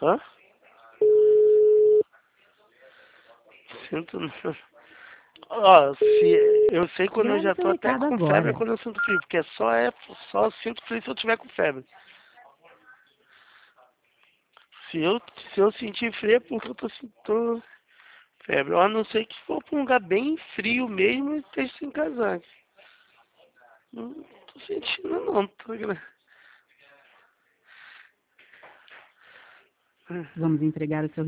Hã? Sinto não. Ó, se eu sei quando eu Grave já seu tô até recado com febre é agora. quando eu sinto frio, porque só sinto frio se eu tiver com febre. Se eu, se eu sentir frio é porque eu tô febre. A não ser que for pra um lugar bem frio mesmo e esteja sem casaco. Não tô sentindo não, Vamos entregar o seu